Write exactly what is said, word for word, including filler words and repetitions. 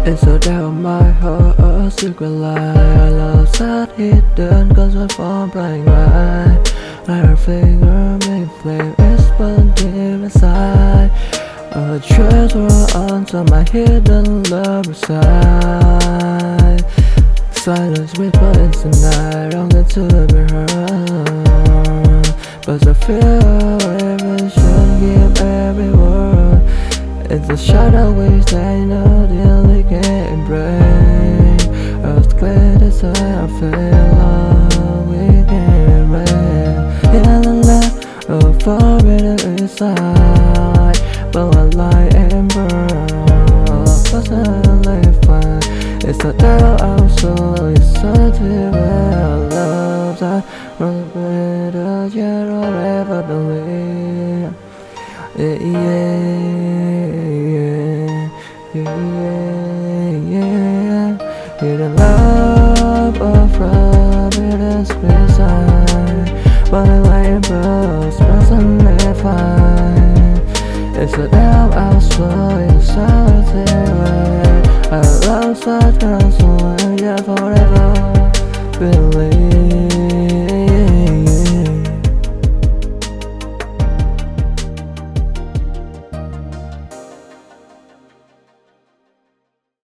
It's so down my heart, a secret lie. Our love sat hidden, cause we're from blind right. Like our finger made flame, it's burned deep inside. A treasure onto my hidden love reside. Silence whisper into night, don't get to be heard. But I feel every should give every word. It's a shadow we stay no deal we can't break. Earthquake is where I feel love we can't break. In the land of forbidden inside, but I lie and burn. Personally fine. It's a devil out so it's something where loves I run better yet or ever believe. Yeah, yeah, yeah, yeah. Hidden love of forbidden inside, but I lay in birds, personally fine. It's a devil out so it's something where I love such girls, so yeah, forever believe.